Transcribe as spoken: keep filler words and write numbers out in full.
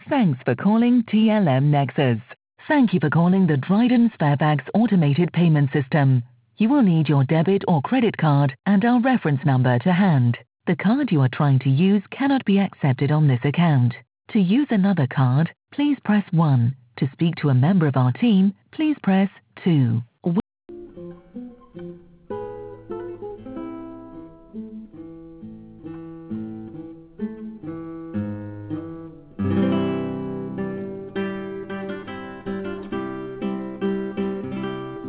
Thanks for calling T L M Nexus. Thank you for calling the Dryden Sparebags automated payment system. You will need your debit or credit card and our reference number to hand. The card you are trying to use cannot be accepted on this account. To use another card, please press one. To speak to a member of our team, please press two.